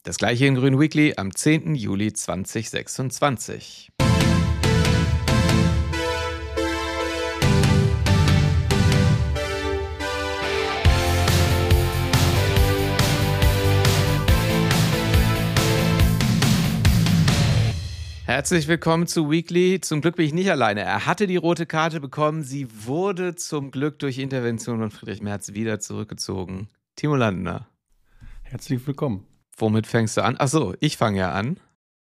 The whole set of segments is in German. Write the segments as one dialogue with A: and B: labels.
A: Das gleiche in Grün Weekly am 10. Juli 2026. Herzlich willkommen zu Weekly. Zum Glück bin ich nicht alleine. Er hatte die rote Karte bekommen. Sie wurde zum Glück durch Intervention von Friedrich Merz wieder zurückgezogen. Timo Landner.
B: Herzlich willkommen.
A: Womit fängst du an? Achso, ich fange ja an.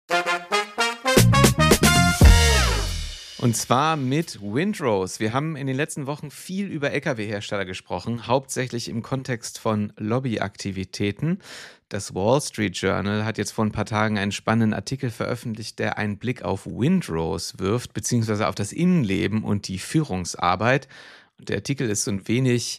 A: Und zwar mit Windrose. Wir haben in den letzten Wochen viel über Lkw-Hersteller gesprochen, hauptsächlich im Kontext von Lobbyaktivitäten. Das Wall Street Journal hat jetzt vor ein paar Tagen einen spannenden Artikel veröffentlicht, der einen Blick auf Windrose wirft, beziehungsweise auf das Innenleben und die Führungsarbeit. Und der Artikel ist so ein wenig,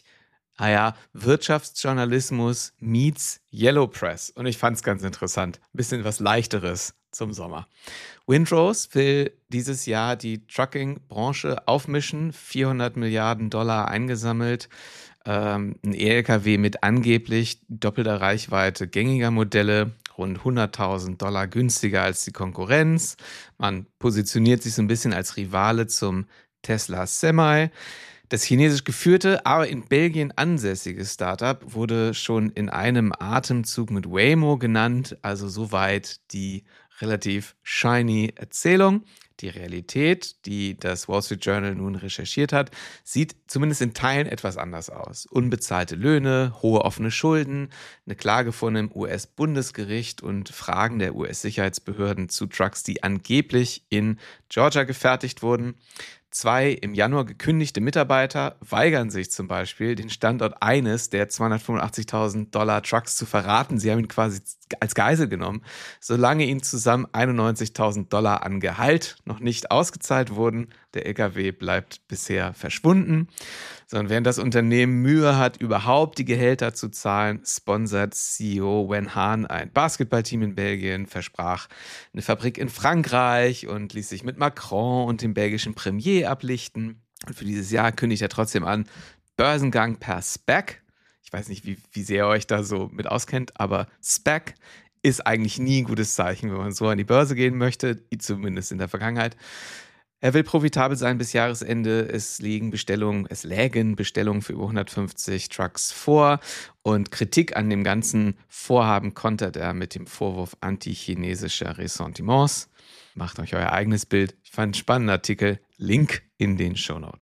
A: Wirtschaftsjournalismus meets Yellow Press. Und ich fand es ganz interessant. Ein bisschen was Leichteres zum Sommer. Windrose will dieses Jahr die Trucking-Branche aufmischen, $400 Milliarden eingesammelt, ein E-Lkw mit angeblich doppelter Reichweite gängiger Modelle, rund $100.000 günstiger als die Konkurrenz. Man positioniert sich so ein bisschen als Rivale zum Tesla Semi. Das chinesisch geführte, aber in Belgien ansässige Startup wurde schon in einem Atemzug mit Waymo genannt, also soweit die relativ shiny Erzählung. Die Realität, die das Wall Street Journal nun recherchiert hat, sieht zumindest in Teilen etwas anders aus. Unbezahlte Löhne, hohe offene Schulden, eine Klage vor einem US-Bundesgericht und Fragen der US-Sicherheitsbehörden zu Trucks, die angeblich in Georgia gefertigt wurden. 2 im Januar gekündigte Mitarbeiter weigern sich zum Beispiel, den Standort eines der $285.000 Trucks zu verraten. Sie haben ihn quasi als Geisel genommen, solange ihnen zusammen $91.000 an Gehalt noch nicht ausgezahlt wurden. Der LKW bleibt bisher verschwunden. Sondern während das Unternehmen Mühe hat, überhaupt die Gehälter zu zahlen, sponsert CEO Wen Han ein Basketballteam in Belgien, versprach eine Fabrik in Frankreich und ließ sich mit Macron und dem belgischen Premier ablichten. Und für dieses Jahr kündigt er trotzdem an, Börsengang per SPAC. Ich weiß nicht, wie sehr ihr euch da so mit auskennt, aber SPAC ist eigentlich nie ein gutes Zeichen, wenn man so an die Börse gehen möchte, zumindest in der Vergangenheit. Er will profitabel sein bis Jahresende. Es lägen Bestellungen für über 150 Trucks vor. Und Kritik an dem ganzen Vorhaben kontert er mit dem Vorwurf anti-chinesischer Ressentiments. Macht euch euer eigenes Bild. Ich fand einen spannenden Artikel. Link in den Shownotes.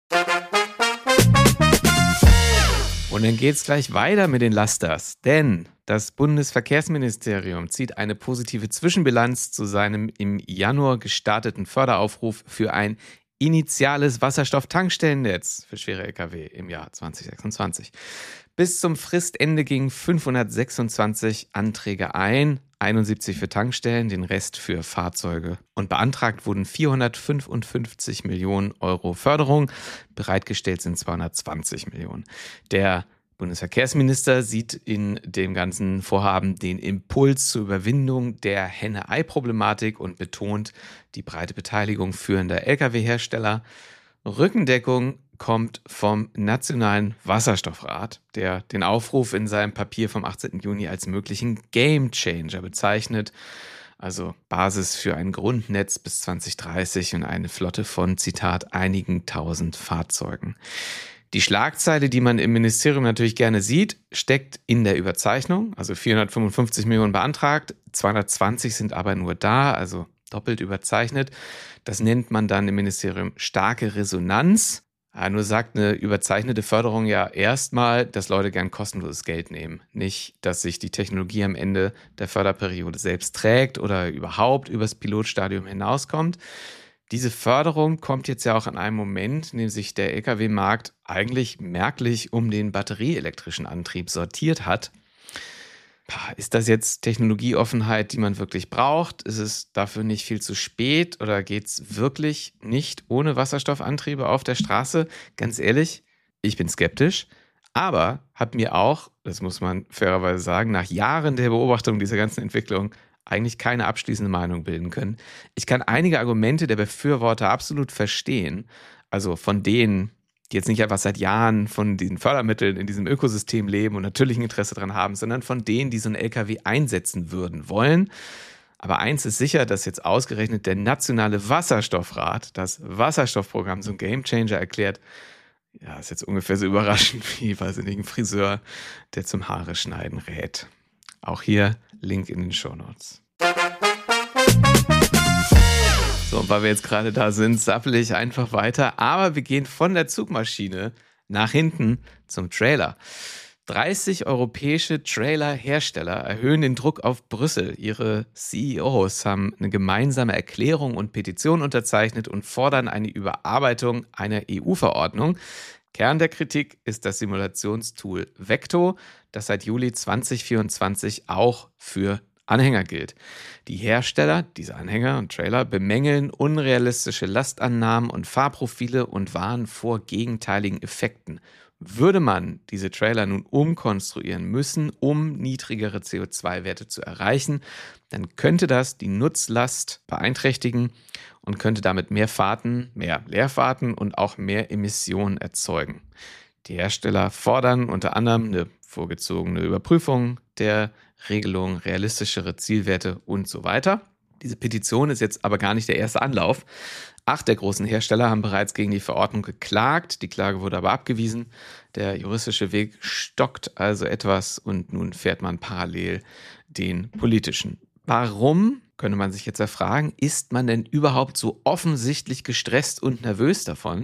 A: Und dann geht es gleich weiter mit den Lasters, denn das Bundesverkehrsministerium zieht eine positive Zwischenbilanz zu seinem im Januar gestarteten Förderaufruf für ein initiales Wasserstofftankstellennetz für schwere Lkw im Jahr 2026. Bis zum Fristende gingen 526 Anträge ein, 71 für Tankstellen, den Rest für Fahrzeuge. Und beantragt wurden 455 Millionen Euro Förderung, bereitgestellt sind 220 Millionen. Der Bundesverkehrsminister sieht in dem ganzen Vorhaben den Impuls zur Überwindung der Henne-Ei-Problematik und betont die breite Beteiligung führender Lkw-Hersteller. Rückendeckung kommt vom Nationalen Wasserstoffrat, der den Aufruf in seinem Papier vom 18. Juni als möglichen Gamechanger bezeichnet. Also Basis für ein Grundnetz bis 2030 und eine Flotte von, Zitat, einigen tausend Fahrzeugen. Die Schlagzeile, die man im Ministerium natürlich gerne sieht, steckt in der Überzeichnung. Also 455 Millionen beantragt, 220 sind aber nur da, also doppelt überzeichnet. Das nennt man dann im Ministerium starke Resonanz. Nur sagt eine überzeichnete Förderung ja erstmal, dass Leute gern kostenloses Geld nehmen. Nicht, dass sich die Technologie am Ende der Förderperiode selbst trägt oder überhaupt übers Pilotstadium hinauskommt. Diese Förderung kommt jetzt ja auch an einem Moment, in dem sich der Lkw-Markt eigentlich merklich um den batterieelektrischen Antrieb sortiert hat. Ist das jetzt Technologieoffenheit, die man wirklich braucht? Ist es dafür nicht viel zu spät oder geht es wirklich nicht ohne Wasserstoffantriebe auf der Straße? Ganz ehrlich, ich bin skeptisch, aber habe mir auch, das muss man fairerweise sagen, nach Jahren der Beobachtung dieser ganzen Entwicklung eigentlich keine abschließende Meinung bilden können. Ich kann einige Argumente der Befürworter absolut verstehen, also von denen, die jetzt nicht einfach seit Jahren von diesen Fördermitteln in diesem Ökosystem leben und natürlich ein Interesse daran haben, sondern von denen, die so einen LKW einsetzen würden wollen. Aber eins ist sicher, dass jetzt ausgerechnet der Nationale Wasserstoffrat das Wasserstoffprogramm so ein Gamechanger erklärt. Ja, ist jetzt ungefähr so überraschend wie, weiß ich nicht, ein Friseur, der zum Haare schneiden rät. Auch hier Link in den Shownotes. So, und weil wir jetzt gerade da sind, sappel ich einfach weiter. Aber wir gehen von der Zugmaschine nach hinten zum Trailer. 30 europäische Trailer-Hersteller erhöhen den Druck auf Brüssel. Ihre CEOs haben eine gemeinsame Erklärung und Petition unterzeichnet und fordern eine Überarbeitung einer EU-Verordnung. Kern der Kritik ist das Simulationstool Vecto, das seit Juli 2024 auch für Anhänger gilt. Die Hersteller dieser Anhänger und Trailer bemängeln unrealistische Lastannahmen und Fahrprofile und warnen vor gegenteiligen Effekten. Würde man diese Trailer nun umkonstruieren müssen, um niedrigere CO2-Werte zu erreichen, dann könnte das die Nutzlast beeinträchtigen und könnte damit mehr Fahrten, mehr Leerfahrten und auch mehr Emissionen erzeugen. Die Hersteller fordern unter anderem eine vorgezogene Überprüfung der Regelung, realistischere Zielwerte und so weiter. Diese Petition ist jetzt aber gar nicht der erste Anlauf. 8 der großen Hersteller haben bereits gegen die Verordnung geklagt. Die Klage wurde aber abgewiesen. Der juristische Weg stockt also etwas und nun fährt man parallel den politischen. Warum, könnte man sich jetzt erfragen, ist man denn überhaupt so offensichtlich gestresst und nervös davon?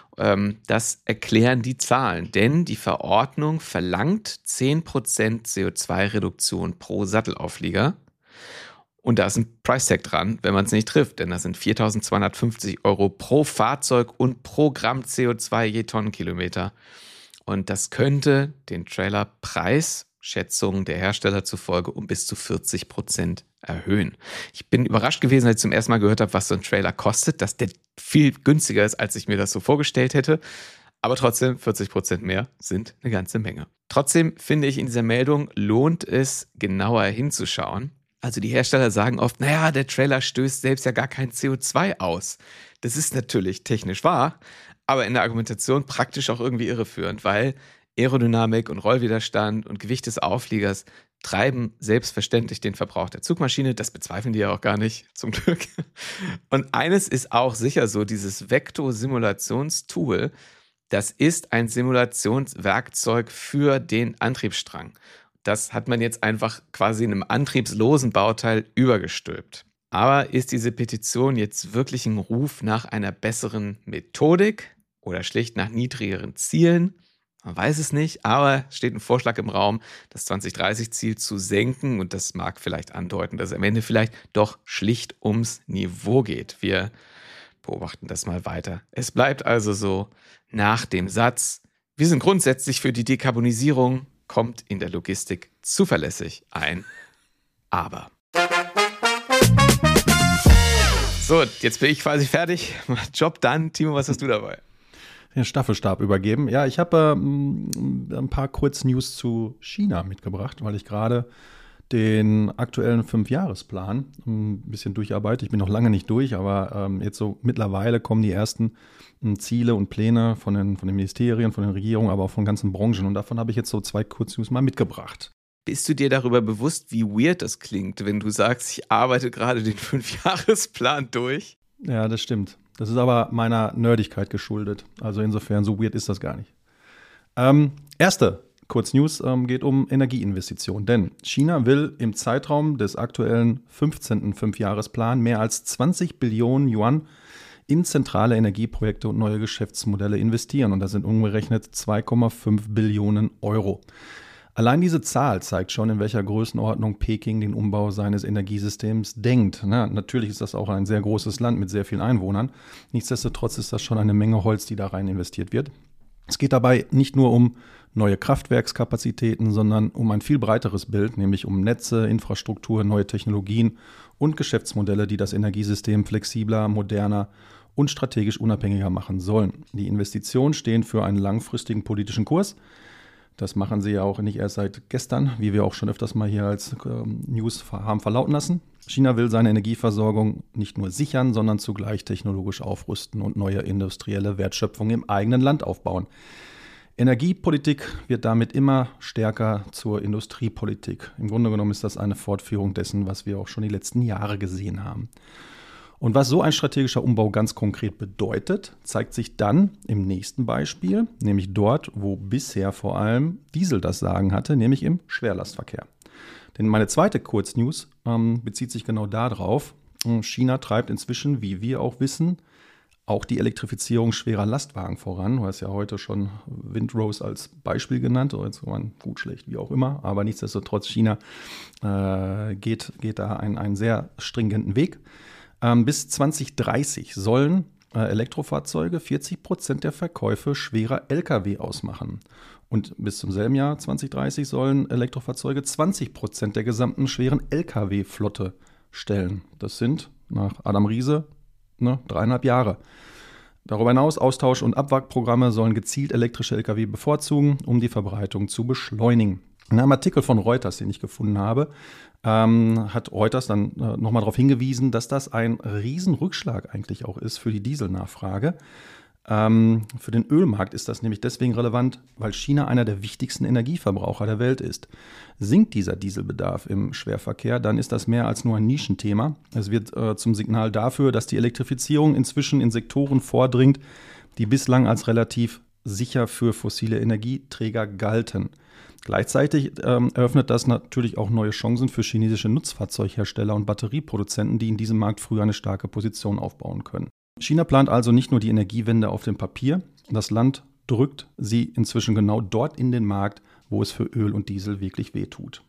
A: Das erklären die Zahlen, denn die Verordnung verlangt 10% CO2-Reduktion pro Sattelauflieger. Und da ist ein Price-Tag dran, wenn man es nicht trifft, denn das sind 4.250 € pro Fahrzeug und pro Gramm CO2 je Tonnenkilometer. Und das könnte den Trailerpreis, Schätzungen der Hersteller zufolge, um bis zu 40% erhöhen. Ich bin überrascht gewesen, als ich zum ersten Mal gehört habe, was so ein Trailer kostet, dass der viel günstiger ist, als ich mir das so vorgestellt hätte. Aber trotzdem, 40% mehr sind eine ganze Menge. Trotzdem finde ich, in dieser Meldung lohnt es, genauer hinzuschauen. Also die Hersteller sagen oft, naja, der Trailer stößt selbst ja gar kein CO2 aus. Das ist natürlich technisch wahr, aber in der Argumentation praktisch auch irgendwie irreführend, weil Aerodynamik und Rollwiderstand und Gewicht des Aufliegers treiben selbstverständlich den Verbrauch der Zugmaschine. Das bezweifeln die ja auch gar nicht, zum Glück. Und eines ist auch sicher so, dieses Vecto-Simulationstool, das ist ein Simulationswerkzeug für den Antriebsstrang. Das hat man jetzt einfach quasi in einem antriebslosen Bauteil übergestülpt. Aber ist diese Petition jetzt wirklich ein Ruf nach einer besseren Methodik oder schlicht nach niedrigeren Zielen? Man weiß es nicht, aber es steht ein Vorschlag im Raum, das 2030-Ziel zu senken und das mag vielleicht andeuten, dass es am Ende vielleicht doch schlicht ums Niveau geht. Wir beobachten das mal weiter. Es bleibt also so, nach dem Satz, wir sind grundsätzlich für die Dekarbonisierung, kommt in der Logistik zuverlässig ein Aber. So, jetzt bin ich quasi fertig. Job done. Timo, was hast du dabei?
B: Den Staffelstab übergeben. Ja, ich habe ein paar Kurznews zu China mitgebracht, weil ich gerade den aktuellen 5-Jahresplan ein bisschen durcharbeite. Ich bin noch lange nicht durch, aber jetzt so mittlerweile kommen die ersten Ziele und Pläne von den Ministerien, von den Regierungen, aber auch von ganzen Branchen. Und davon habe ich jetzt so 2 Kurznews mal mitgebracht.
A: Bist du dir darüber bewusst, wie weird das klingt, wenn du sagst, ich arbeite gerade den 5-Jahresplan durch?
B: Ja, das stimmt. Das ist aber meiner Nerdigkeit geschuldet. Also insofern, so weird ist das gar nicht. Erste Kurznews geht um Energieinvestitionen. Denn China will im Zeitraum des aktuellen 15. 5-Jahresplan mehr als 20 Billionen Yuan in zentrale Energieprojekte und neue Geschäftsmodelle investieren. Und das sind umgerechnet 2,5 Billionen Euro. Allein diese Zahl zeigt schon, in welcher Größenordnung Peking den Umbau seines Energiesystems denkt. Na, natürlich ist das auch ein sehr großes Land mit sehr vielen Einwohnern. Nichtsdestotrotz ist das schon eine Menge Holz, die da rein investiert wird. Es geht dabei nicht nur um neue Kraftwerkskapazitäten, sondern um ein viel breiteres Bild, nämlich um Netze, Infrastruktur, neue Technologien und Geschäftsmodelle, die das Energiesystem flexibler, moderner und strategisch unabhängiger machen sollen. Die Investitionen stehen für einen langfristigen politischen Kurs, Das machen sie ja auch nicht erst seit gestern, wie wir auch schon öfters mal hier als News haben verlauten lassen. China will seine Energieversorgung nicht nur sichern, sondern zugleich technologisch aufrüsten und neue industrielle Wertschöpfung im eigenen Land aufbauen. Energiepolitik wird damit immer stärker zur Industriepolitik. Im Grunde genommen ist das eine Fortführung dessen, was wir auch schon die letzten Jahre gesehen haben. Und was so ein strategischer Umbau ganz konkret bedeutet, zeigt sich dann im nächsten Beispiel, nämlich dort, wo bisher vor allem Diesel das Sagen hatte, nämlich im Schwerlastverkehr. Denn meine zweite Kurznews bezieht sich genau darauf. China treibt inzwischen, wie wir auch wissen, auch die Elektrifizierung schwerer Lastwagen voran. Du hast ja heute schon Windrose als Beispiel genannt, oder jetzt gut, schlecht, wie auch immer. Aber nichtsdestotrotz, China geht da einen sehr stringenten Weg. Bis 2030 sollen Elektrofahrzeuge 40% der Verkäufe schwerer Lkw ausmachen. Und bis zum selben Jahr 2030 sollen Elektrofahrzeuge 20% der gesamten schweren Lkw-Flotte stellen. Das sind nach Adam Riese 3,5 Jahre. Darüber hinaus Austausch- und Abwrackprogramme sollen gezielt elektrische Lkw bevorzugen, um die Verbreitung zu beschleunigen. In einem Artikel von Reuters, den ich gefunden habe, hat Reuters dann nochmal darauf hingewiesen, dass das ein Riesenrückschlag eigentlich auch ist für die Dieselnachfrage. Für den Ölmarkt ist das nämlich deswegen relevant, weil China einer der wichtigsten Energieverbraucher der Welt ist. Sinkt dieser Dieselbedarf im Schwerverkehr, dann ist das mehr als nur ein Nischenthema. Es wird zum Signal dafür, dass die Elektrifizierung inzwischen in Sektoren vordringt, die bislang als relativ sicher für fossile Energieträger galten. Gleichzeitig eröffnet das natürlich auch neue Chancen für chinesische Nutzfahrzeughersteller und Batterieproduzenten, die in diesem Markt früher eine starke Position aufbauen können. China plant also nicht nur die Energiewende auf dem Papier, das Land drückt sie inzwischen genau dort in den Markt, wo es für Öl und Diesel wirklich wehtut.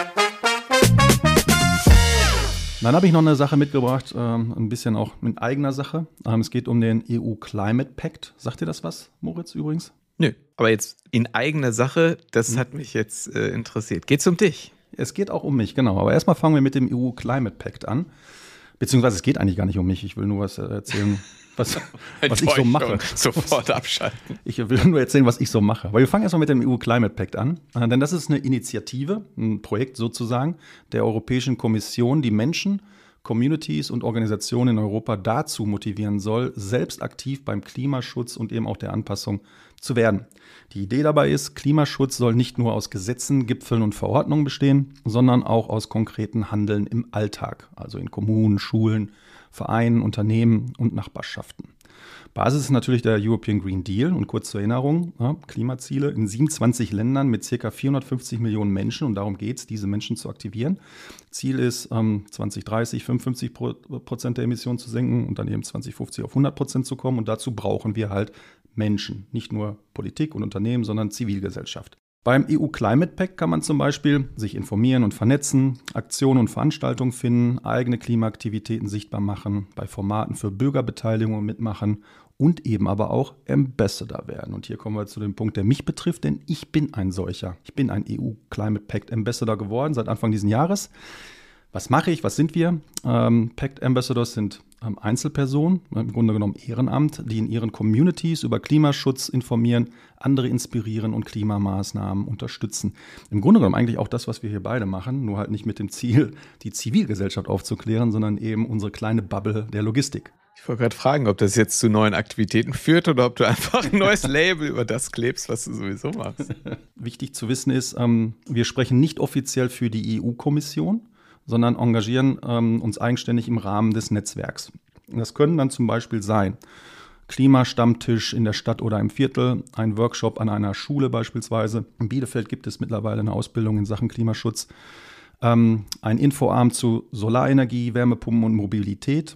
B: Dann habe ich noch eine Sache mitgebracht, ein bisschen auch in eigener Sache. Es geht um den EU Climate Pact. Sagt dir das was, Moritz, übrigens?
A: Nö, aber jetzt in eigener Sache, das hat mich jetzt interessiert. Geht's um dich?
B: Es geht auch um mich, genau. Aber erstmal fangen wir mit dem EU Climate Pact an. Beziehungsweise es geht eigentlich gar nicht um mich. Ich will nur was erzählen, was ich so mache.
A: Sofort abschalten.
B: Ich will nur erzählen, was ich so mache. Aber wir fangen erstmal mit dem EU Climate Pact an. Denn das ist eine Initiative, ein Projekt sozusagen der Europäischen Kommission, die Menschen, Communities und Organisationen in Europa dazu motivieren soll, selbst aktiv beim Klimaschutz und eben auch der Anpassung zu werden. Die Idee dabei ist, Klimaschutz soll nicht nur aus Gesetzen, Gipfeln und Verordnungen bestehen, sondern auch aus konkreten Handeln im Alltag, also in Kommunen, Schulen, Vereinen, Unternehmen und Nachbarschaften. Basis ist natürlich der European Green Deal und kurz zur Erinnerung, Klimaziele in 27 Ländern mit ca. 450 Millionen Menschen und darum geht es, diese Menschen zu aktivieren. Ziel ist 2030 55% der Emissionen zu senken und dann eben 2050 auf 100% zu kommen und dazu brauchen wir halt Menschen, nicht nur Politik und Unternehmen, sondern Zivilgesellschaft. Beim EU Climate Pact kann man zum Beispiel sich informieren und vernetzen, Aktionen und Veranstaltungen finden, eigene Klimaaktivitäten sichtbar machen, bei Formaten für Bürgerbeteiligung mitmachen und eben aber auch Ambassador werden. Und hier kommen wir zu dem Punkt, der mich betrifft, denn ich bin ein solcher. Ich bin ein EU Climate Pact Ambassador geworden seit Anfang dieses Jahres. Was mache ich? Was sind wir? Pact Ambassadors sind Einzelpersonen, im Grunde genommen Ehrenamt, die in ihren Communities über Klimaschutz informieren, andere inspirieren und Klimamaßnahmen unterstützen. Im Grunde genommen eigentlich auch das, was wir hier beide machen, nur halt nicht mit dem Ziel, die Zivilgesellschaft aufzuklären, sondern eben unsere kleine Bubble der Logistik.
A: Ich wollte gerade fragen, ob das jetzt zu neuen Aktivitäten führt oder ob du einfach ein neues Label über das klebst, was du sowieso machst.
B: Wichtig zu wissen ist, wir sprechen nicht offiziell für die EU-Kommission, sondern engagieren uns eigenständig im Rahmen des Netzwerks. Das können dann zum Beispiel sein Klimastammtisch in der Stadt oder im Viertel, ein Workshop an einer Schule beispielsweise. In Bielefeld gibt es mittlerweile eine Ausbildung in Sachen Klimaschutz. Ein Infoabend zu Solarenergie, Wärmepumpen und Mobilität.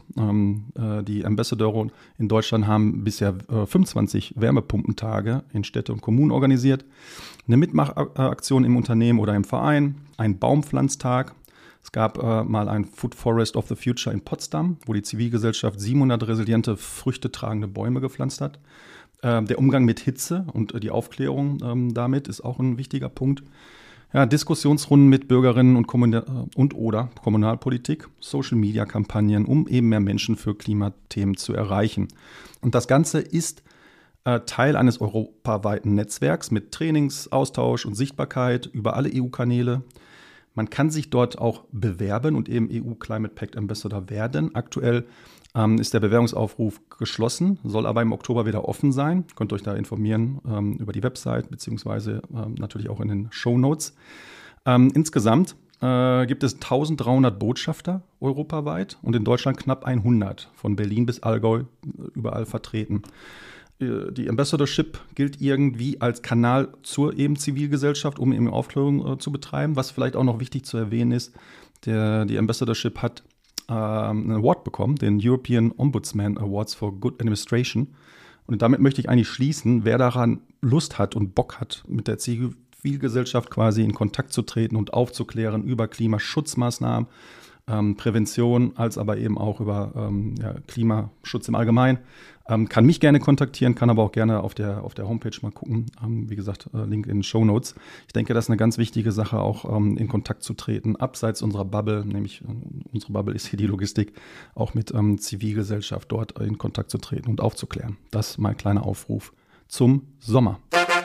B: Die Ambassadore in Deutschland haben bisher 25 Wärmepumpentage in Städte und Kommunen organisiert. Eine Mitmachaktion im Unternehmen oder im Verein, ein Baumpflanztag. Es gab mal ein Food Forest of the Future in Potsdam, wo die Zivilgesellschaft 700 resiliente, früchtetragende Bäume gepflanzt hat. Der Umgang mit Hitze und die Aufklärung damit ist auch ein wichtiger Punkt. Ja, Diskussionsrunden mit Bürgerinnen und oder Kommunalpolitik, Social-Media-Kampagnen, um eben mehr Menschen für Klimathemen zu erreichen. Und das Ganze ist Teil eines europaweiten Netzwerks mit Trainings, Austausch und Sichtbarkeit über alle EU-Kanäle. Man kann sich dort auch bewerben und eben EU Climate Pact Ambassador werden. Aktuell ist der Bewerbungsaufruf geschlossen, soll aber im Oktober wieder offen sein. Könnt euch da informieren über die Website beziehungsweise natürlich auch in den Shownotes. Insgesamt gibt es 1300 Botschafter europaweit und in Deutschland knapp 100, von Berlin bis Allgäu überall vertreten. Die Ambassadorship gilt irgendwie als Kanal zur eben Zivilgesellschaft, um eben Aufklärung zu betreiben. Was vielleicht auch noch wichtig zu erwähnen ist, die Ambassadorship hat einen Award bekommen, den European Ombudsman Awards for Good Administration. Und damit möchte ich eigentlich schließen, wer daran Lust hat und Bock hat, mit der Zivilgesellschaft quasi in Kontakt zu treten und aufzuklären über Klimaschutzmaßnahmen, Prävention, als aber eben auch über Klimaschutz im Allgemeinen. Kann mich gerne kontaktieren, kann aber auch gerne auf der Homepage mal gucken. Wie gesagt, Link in den Shownotes. Ich denke, das ist eine ganz wichtige Sache, auch in Kontakt zu treten, abseits unserer Bubble, nämlich unsere Bubble ist hier die Logistik, auch mit Zivilgesellschaft dort in Kontakt zu treten und aufzuklären. Das ist mein kleiner Aufruf zum Sommer.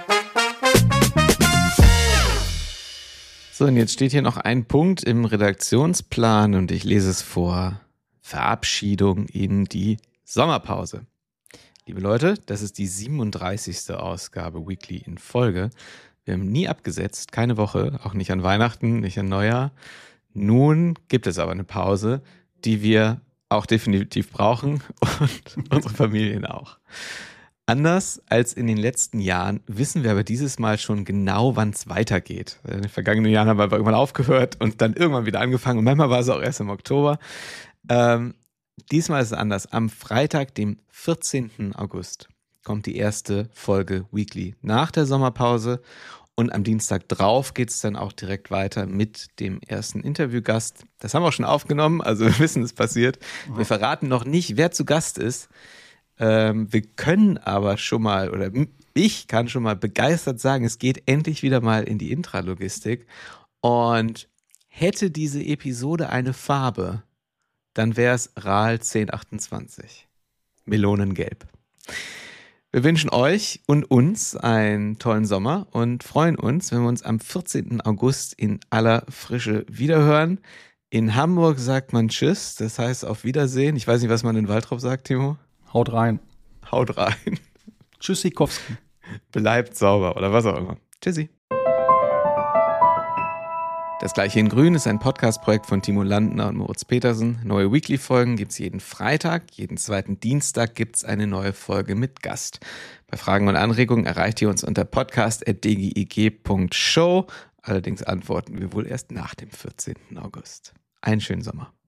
A: So, und jetzt steht hier noch ein Punkt im Redaktionsplan und ich lese es vor. Verabschiedung in die Sommerpause. Liebe Leute, das ist die 37. Ausgabe Weekly in Folge. Wir haben nie abgesetzt, keine Woche, auch nicht an Weihnachten, nicht an Neujahr. Nun gibt es aber eine Pause, die wir auch definitiv brauchen und unsere Familien auch. Anders als in den letzten Jahren wissen wir aber dieses Mal schon genau, wann es weitergeht. In den vergangenen Jahren haben wir irgendwann aufgehört und dann irgendwann wieder angefangen. Und manchmal war es auch erst im Oktober. Diesmal ist es anders. Am Freitag, dem 14. August, kommt die erste Folge Weekly nach der Sommerpause. Und am Dienstag drauf geht es dann auch direkt weiter mit dem ersten Interviewgast. Das haben wir auch schon aufgenommen, also wir wissen, es passiert. Wir verraten noch nicht, wer zu Gast ist. Wir können aber schon mal, oder ich kann schon mal begeistert sagen, es geht endlich wieder mal in die Intralogistik. Und hätte diese Episode eine Farbe, dann wäre es RAL 1028. Melonengelb. Wir wünschen euch und uns einen tollen Sommer und freuen uns, wenn wir uns am 14. August in aller Frische wiederhören. In Hamburg sagt man Tschüss, das heißt auf Wiedersehen. Ich weiß nicht, was man in Waltrop sagt, Timo.
B: Haut rein.
A: Haut rein.
B: Tschüssikowski.
A: Bleibt sauber oder was auch immer. Tschüssi. Das Gleiche in Grün ist ein Podcast-Projekt von Timo Landner und Moritz Petersen. Neue Weekly-Folgen gibt es jeden Freitag. Jeden zweiten Dienstag gibt es eine neue Folge mit Gast. Bei Fragen und Anregungen erreicht ihr uns unter podcast@dgig.show. Allerdings antworten wir wohl erst nach dem 14. August. Einen schönen Sommer.